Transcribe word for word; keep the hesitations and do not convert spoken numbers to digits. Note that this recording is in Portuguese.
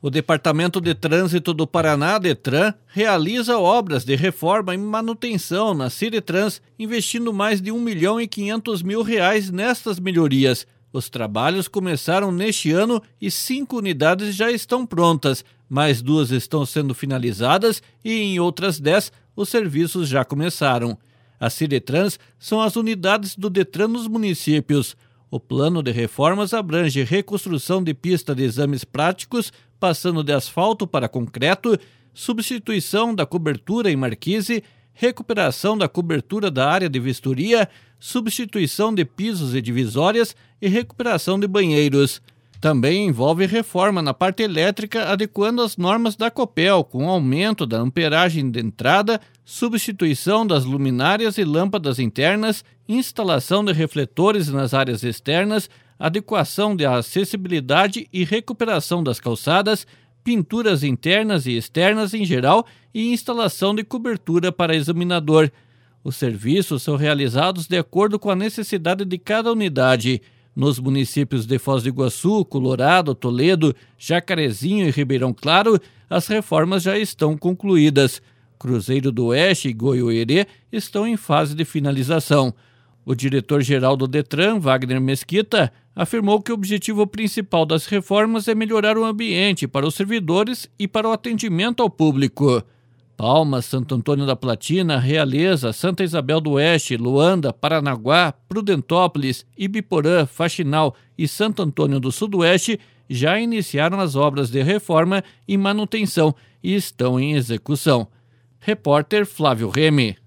O Departamento de Trânsito do Paraná, DETRAN, realiza obras de reforma e manutenção na Ciretrans, investindo mais de um milhão e quinhentos mil reais nestas melhorias. Os trabalhos começaram neste ano e cinco unidades já estão prontas, mais duas estão sendo finalizadas e em outras dez os serviços já começaram. As Ciretrans são as unidades do DETRAN nos municípios. O plano de reformas abrange reconstrução de pista de exames práticos, passando de asfalto para concreto, substituição da cobertura em marquise, recuperação da cobertura da área de vistoria, substituição de pisos e divisórias e recuperação de banheiros. Também envolve reforma na parte elétrica, adequando as normas da Copel, com aumento da amperagem de entrada, substituição das luminárias e lâmpadas internas, instalação de refletores nas áreas externas, adequação da acessibilidade e recuperação das calçadas, pinturas internas e externas em geral e instalação de cobertura para examinador. Os serviços são realizados de acordo com a necessidade de cada unidade. Nos municípios de Foz do Iguaçu, Colorado, Toledo, Jacarezinho e Ribeirão Claro, as reformas já estão concluídas. Cruzeiro do Oeste e Goiôerê estão em fase de finalização. O diretor-geral do DETRAN, Wagner Mesquita, afirmou que o objetivo principal das reformas é melhorar o ambiente para os servidores e para o atendimento ao público. Palmas, Santo Antônio da Platina, Realeza, Santa Isabel do Oeste, Luanda, Paranaguá, Prudentópolis, Ibiporã, Faxinal e Santo Antônio do Sudoeste já iniciaram as obras de reforma e manutenção e estão em execução. Repórter Flávio Remy.